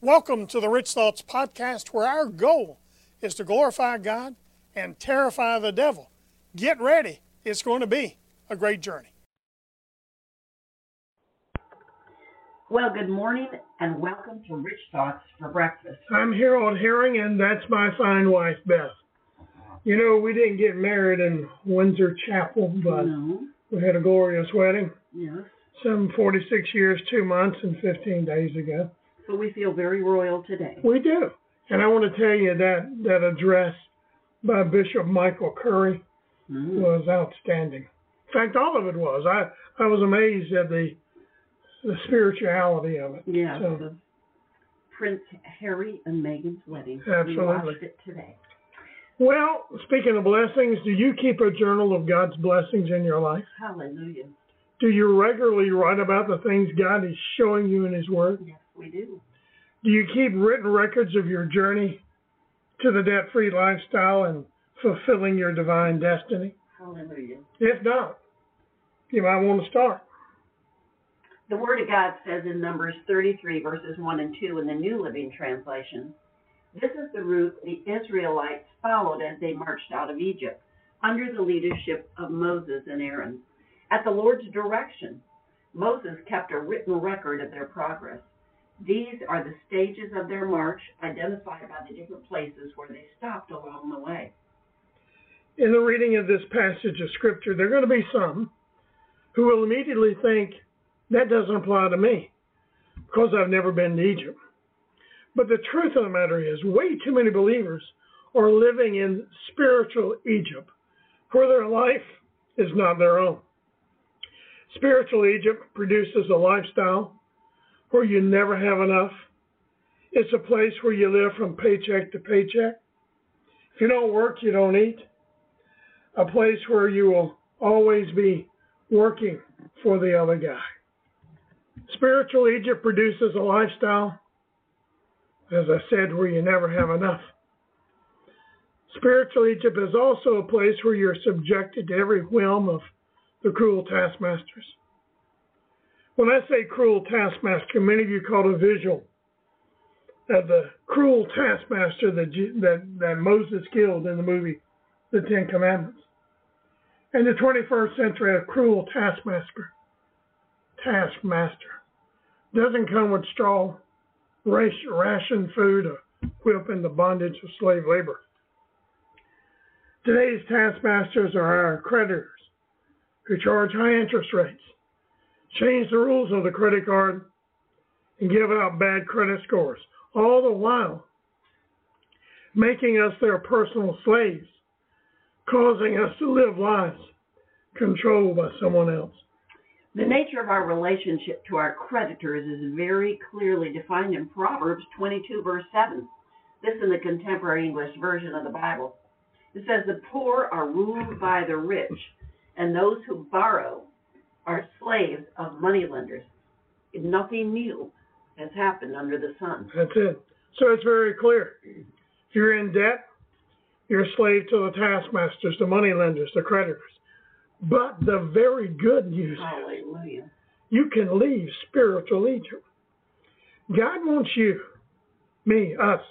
Welcome to the Rich Thoughts Podcast, where our goal is to glorify God and terrify the devil. Get ready. It's going to be a great journey. Well, good morning and welcome to Rich Thoughts for Breakfast. I'm Harold Herring, and that's my fine wife, Beth. You know, we didn't get married in Windsor Chapel, but we had a glorious wedding. Yes. Some 46 years, 2 months, and 15 days ago. So we feel very royal today. We do. And I want to tell you that address by Bishop Michael Curry was outstanding. In fact, all of it was. I was amazed at the spirituality of it. Yeah, so, Prince Harry and Meghan's wedding. Absolutely. We watched it today. Well, speaking of blessings, do you keep a journal of God's blessings in your life? Hallelujah. Do you regularly write about the things God is showing you in His Word? Yes, we do. Do you keep written records of your journey to the debt-free lifestyle and fulfilling your divine destiny? Hallelujah. If not, you might want to start. The Word of God says in Numbers 33, verses 1 and 2 in the New Living Translation, "This is the route the Israelites followed as they marched out of Egypt, under the leadership of Moses and Aaron. At the Lord's direction, Moses kept a written record of their progress. These are the stages of their march, identified by the different places where they stopped along the way." In the reading of this passage of Scripture, there are going to be some who will immediately think, that doesn't apply to me, because I've never been to Egypt. But the truth of the matter is, way too many believers are living in spiritual Egypt, where their life is not their own. Spiritual Egypt produces a lifestyle where you never have enough. It's a place where you live from paycheck to paycheck. If you don't work, you don't eat. A place where you will always be working for the other guy. Spiritual Egypt produces a lifestyle, as I said, where you never have enough. Spiritual Egypt is also a place where you're subjected to every whim of the cruel taskmasters. When I say cruel taskmaster, many of you caught a visual of the cruel taskmaster that Moses killed in the movie The Ten Commandments. In the 21st century, a cruel taskmaster doesn't come with straw, ration food, or whip into bondage of slave labor. Today's taskmasters are our creditors, who charge high interest rates, change the rules of the credit card, and give out bad credit scores, all the while making us their personal slaves, causing us to live lives controlled by someone else. The nature of our relationship to our creditors is very clearly defined in Proverbs 22, verse 7. This is in the Contemporary English Version of the Bible. It says, "The poor are ruled by the rich, and those who borrow are slaves of moneylenders." Nothing new has happened under the sun. That's it. So it's very clear. If you're in debt, you're a slave to the taskmasters, the moneylenders, the creditors. But the very good news is you can leave spiritual Egypt. God wants you, me, us,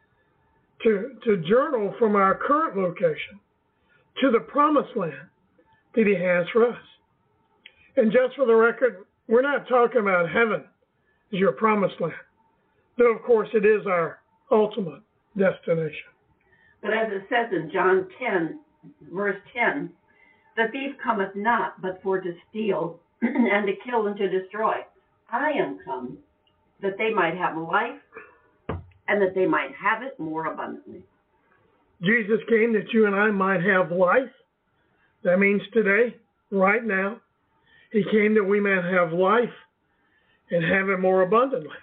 to journal from our current location to the promised land that He has for us. And just for the record, we're not talking about heaven as your promised land, though of course it is our ultimate destination. But as it says in John 10, verse 10, "The thief cometh not but for to steal and to kill and to destroy. I am come that they might have life and that they might have it more abundantly." Jesus came that you and I might have life. That means today, right now. He came that we might have life and have it more abundantly.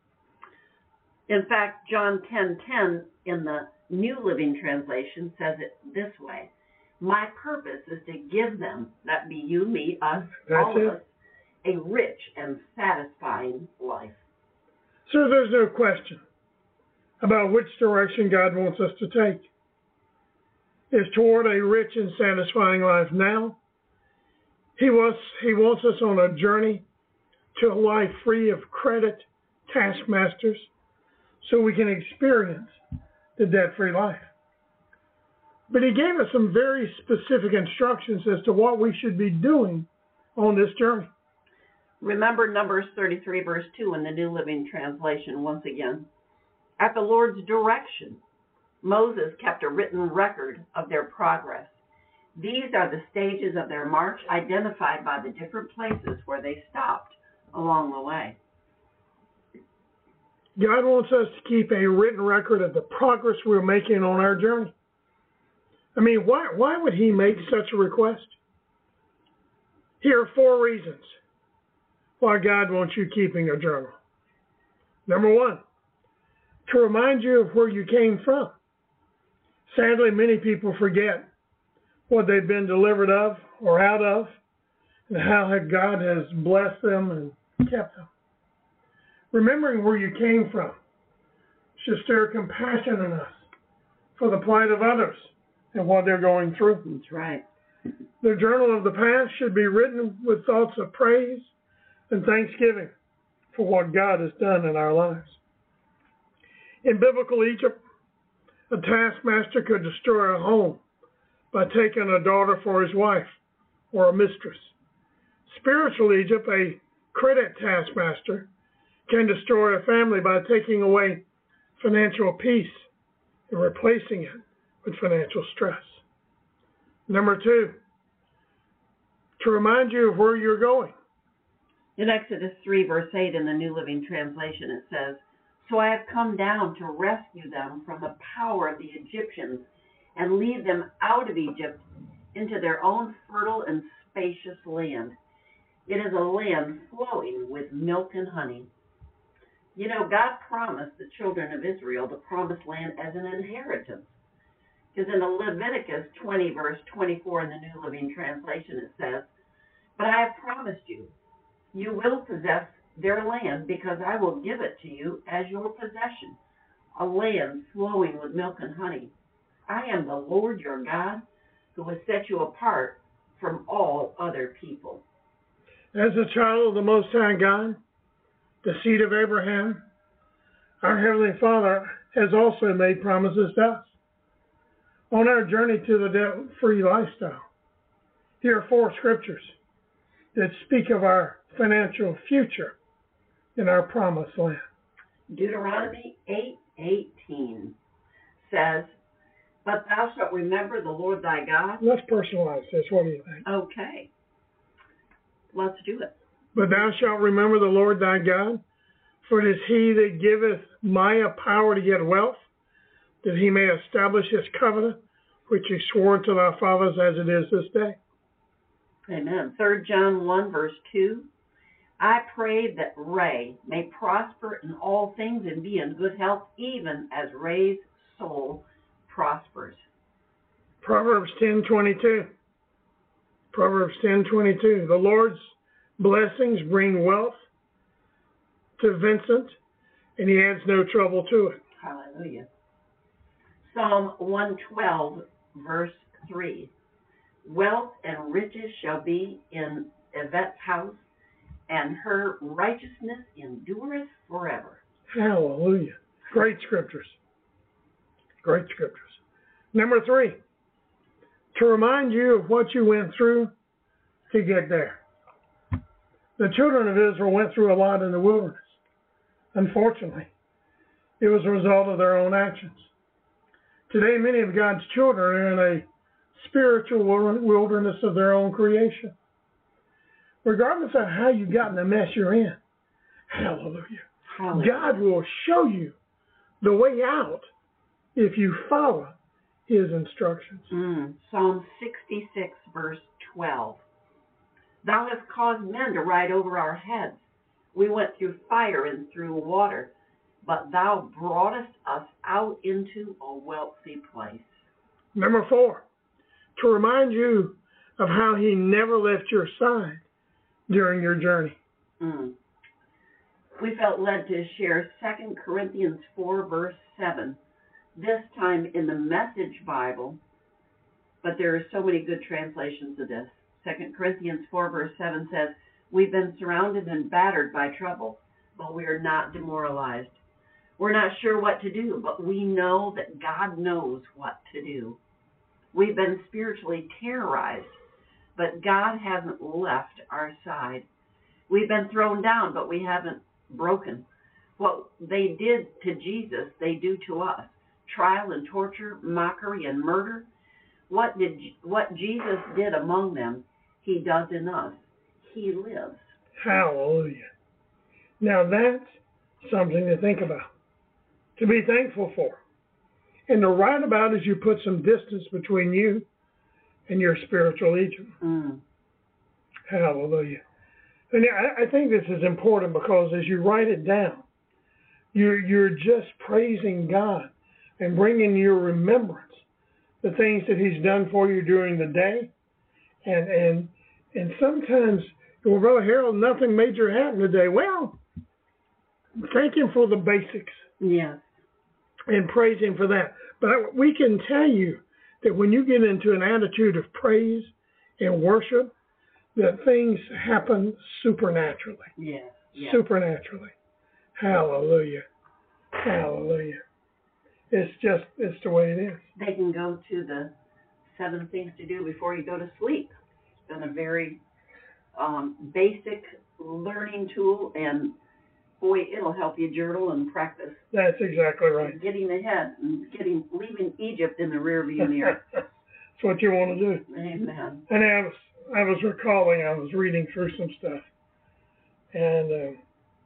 In fact, John 10:10 in the New Living Translation says it this way: "My purpose is to give them," that be you, me, us, all of us, "a rich and satisfying life." So there's no question about which direction God wants us to take. It's toward a rich and satisfying life now. He wants us on a journey to a life free of credit taskmasters, so we can experience the debt-free life. But he gave us some very specific instructions as to what we should be doing on this journey. Remember Numbers 33, verse 2 in the New Living Translation once again. At the Lord's direction, Moses kept a written record of their progress. These are the stages of their march identified by the different places where they stopped along the way. God wants us to keep a written record of the progress we're making on our journey. I mean, why would he make such a request? Here are 4 reasons why God wants you keeping a journal. Number 1, to remind you of where you came from. Sadly, many people forget what they've been delivered of or out of, and how God has blessed them and kept them. Remembering where you came from should stir compassion in us for the plight of others and what they're going through. That's right. The journal of the past should be written with thoughts of praise and thanksgiving for what God has done in our lives. In biblical Egypt, a taskmaster could destroy a home by taking a daughter for his wife or a mistress. Spiritual Egypt, a credit taskmaster, can destroy a family by taking away financial peace and replacing it with financial stress. Number 2, to remind you of where you're going. In Exodus 3, verse 8 in the New Living Translation, it says, "So I have come down to rescue them from the power of the Egyptians and lead them out of Egypt into their own fertile and spacious land. It is a land flowing with milk and honey." You know, God promised the children of Israel the promised land as an inheritance. Because in the Leviticus 20, verse 24 in the New Living Translation, it says, "But I have promised you, you will possess their land because I will give it to you as your possession, a land flowing with milk and honey. I am the Lord your God who has set you apart from all other people." As a child of the Most High God, the seed of Abraham, our Heavenly Father has also made promises to us on our journey to the debt-free lifestyle. Here are 4 scriptures that speak of our financial future in our promised land. Deuteronomy 8:18 says, "But thou shalt remember the Lord thy God." Let's personalize this. What do you think? Okay. Let's do it. "But thou shalt remember the Lord thy God, for it is he that giveth Maya power to get wealth, that he may establish his covenant, which he swore to thy fathers as it is this day." Amen. 3 John 1, verse 2. "I pray that Ray may prosper in all things and be in good health, even as Ray's soul prospers." Proverbs 10:22. Proverbs 10:22. "The Lord's blessings bring wealth to Vincent, and he adds no trouble to it." Hallelujah. Psalm 112, verse 3. "Wealth and riches shall be in Yvette's house, and her righteousness endureth forever." Hallelujah. Great scriptures. Great scriptures. Number 3, to remind you of what you went through to get there. The children of Israel went through a lot in the wilderness. Unfortunately, it was a result of their own actions. Today, many of God's children are in a spiritual wilderness of their own creation. Regardless of how you got in the mess you're in, hallelujah, God will show you the way out if you follow his instructions. Psalm 66, verse 12. "Thou hast caused men to ride over our heads. We went through fire and through water, but thou broughtest us out into a wealthy place." Number 4, to remind you of how he never left your side during your journey. We felt led to share 2 Corinthians 4, verse 7, this time in the Message Bible, but there are so many good translations of this. 2 Corinthians 4, verse 7 says, "We've been surrounded and battered by trouble, but we are not demoralized. We're not sure what to do, but we know that God knows what to do. We've been spiritually terrorized, but God hasn't left our side. We've been thrown down, but we haven't broken. What they did to Jesus, they do to us. Trial and torture, mockery and murder. What Jesus did among them, he does in us. He lives. Hallelujah. Now that's something to think about, to be thankful for. And to write about as you put some distance between you and your spiritual Egypt. Hallelujah. And I think this is important because as you write it down, you're just praising God and bringing your remembrance the things that he's done for you during the day. And sometimes, well, Brother Harold, nothing major happened today. Well, thank him for the basics. Yes. And praise him for that. But we can tell you that when you get into an attitude of praise and worship, that things happen supernaturally. Yes. Yes. Supernaturally. Hallelujah. Hallelujah. It's the way it is. They can go to the 7 things to do before you go to sleep. It's been a very basic learning tool, and boy, it'll help you journal and practice. That's exactly right. Getting ahead and leaving Egypt in the rearview mirror. That's what you want to do. Amen. And I was recalling, I was reading through some stuff, and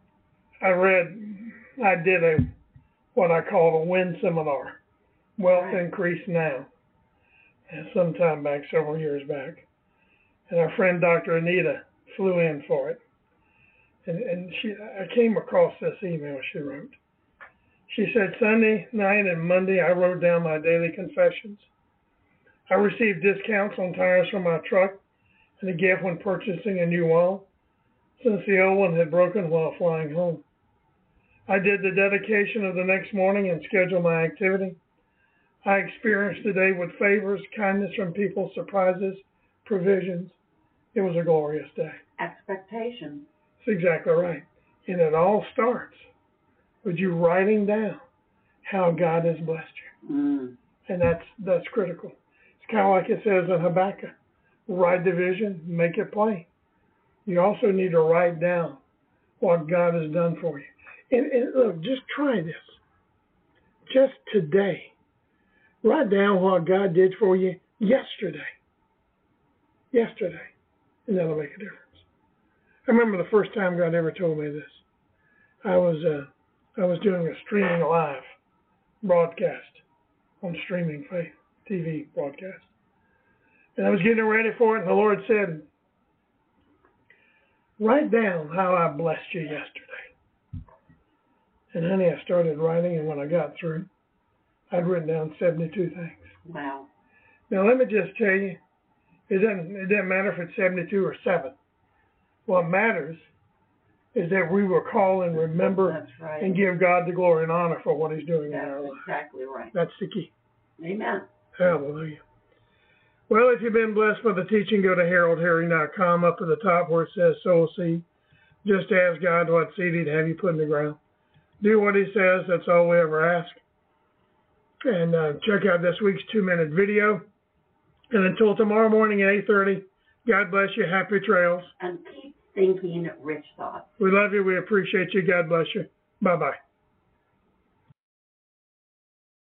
I did what I call a WIN seminar, Wealth Increase Now, and sometime back, several years back. And our friend Dr. Anita flew in for it. And I came across this email she wrote. She said, Sunday night and Monday, I wrote down my daily confessions. I received discounts on tires for my truck and a gift when purchasing a new wall, since the old one had broken while flying home. I did the dedication of the next morning and scheduled my activity. I experienced the day with favors, kindness from people, surprises, provisions. It was a glorious day. Expectation. That's exactly right. And it all starts with you writing down how God has blessed you. And that's critical. It's kind of like it says in Habakkuk, write the vision, make it plain. You also need to write down what God has done for you. And look, just try this. Just today, write down what God did for you yesterday. And that'll make a difference. I remember the first time God ever told me this. I was doing a streaming live broadcast on Streaming Faith TV broadcast. And I was getting ready for it, and the Lord said, write down how I blessed you yesterday. And honey, I started writing, and when I got through, I'd written down 72 things. Wow. Now let me just tell you, it doesn't matter if it's 72 or 7. What matters is that we recall and remember and give God the glory and honor for what he's doing in our life. That's exactly right. That's the key. Amen. Hallelujah. Well, if you've been blessed by the teaching, go to HaroldHerring.com. Up at the top where it says sow seed. Just ask God what seed he'd have you put in the ground. Do what he says. That's all we ever ask. And check out this week's 2-minute video. And until tomorrow morning at 8:30, God bless you. Happy trails. And keep thinking rich thoughts. We love you. We appreciate you. God bless you. Bye-bye.